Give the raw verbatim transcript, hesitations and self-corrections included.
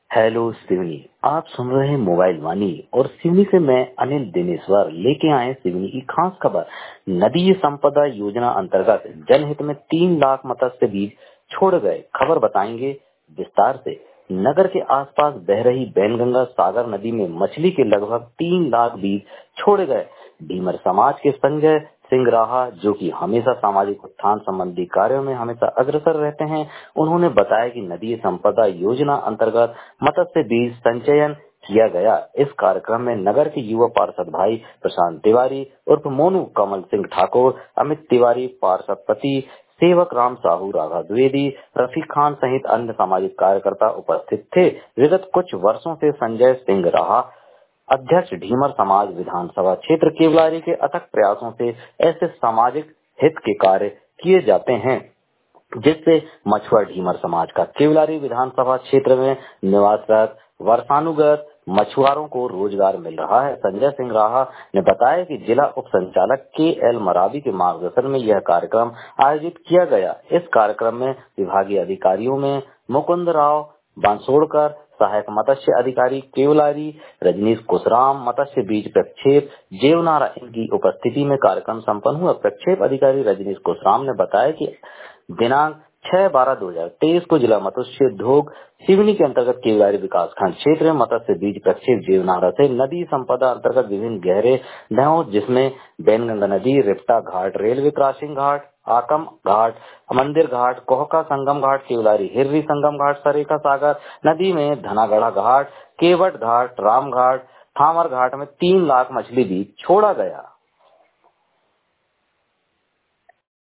Hello Seoni. आप सुन रहे हैं मोबाइल वाणी और सिवनी से मैं अनिल दिनेश्वर लेके आए सिवनी की खास खबर। नदी संपदा योजना अंतर्गत जनहित में तीन लाख मत्स्य बीज छोड़ गए। खबर बताएंगे विस्तार से। नगर के आसपास बह रही बैनगंगा सागर नदी में मछली के लगभग तीन लाख बीज छोड़े गए। ढीमर समाज के संजय सिंह राहा, जो कि हमेशा सामाजिक उत्थान संबंधी कार्यों में हमेशा अग्रसर रहते हैं, उन्होंने बताया कि नदी संपदा योजना अंतर्गत मत्स्य बीज संचयन किया गया। इस कार्यक्रम में नगर के युवा पार्षद भाई प्रशांत तिवारी उर्फ मोनू, कमल सिंह ठाकुर, अमित तिवारी, पार्षद पति सेवक राम साहू, राघा द्विवेदी, रफीक खान सहित अन्य सामाजिक कार्यकर्ता उपस्थित थे। विगत कुछ वर्षों से संजय सिंह राहा, अध्यक्ष ढीमर समाज विधानसभा क्षेत्र केवलारी के अथक प्रयासों से ऐसे सामाजिक हित के कार्य किए जाते हैं जिससे मछुआ ढीमर समाज का केवलारी विधानसभा क्षेत्र में निवासरत वर्षानुगत मछुआरों को रोजगार मिल रहा है। संजय सिंह राहा ने बताया कि जिला उप संचालक के एल मरावी के मार्गदर्शन में यह कार्यक्रम आयोजित किया गया। इस कार्यक्रम में विभागीय अधिकारियों में मुकुंद राव बांसोड़कर, सहायक मत्स्य अधिकारी केवलारी रजनीश कुशराम, मत्स्य बीज प्रक्षेप जेवनारा, इनकी उपस्थिति में कार्यक्रम संपन्न हुआ। प्रक्षेप अधिकारी रजनीश कुशराम ने बताया कि दिनांक छह बारह दो हजार तेईस को जिला मत्स्य उद्योग सिवनी के अंतर्गत केवलारी विकास खंड क्षेत्र में मत्स्य बीज प्रक्षेप जेवनारा से नदी संपदा अंतर्गत विभिन्न गहरे नहरों, जिसमें बैनगंगा नदी, रिप्टा घाट, रेलवे क्रॉसिंग घाट, आकम घाट, मंदिर घाट, कोहका संगम घाट, केवलारी हिर्री संगम घाट, सरेखा सागर नदी में धनागढ़ा घाट, केवट घाट, राम घाट, थामर घाट में तीन लाख मछली बीज छोड़ा गया।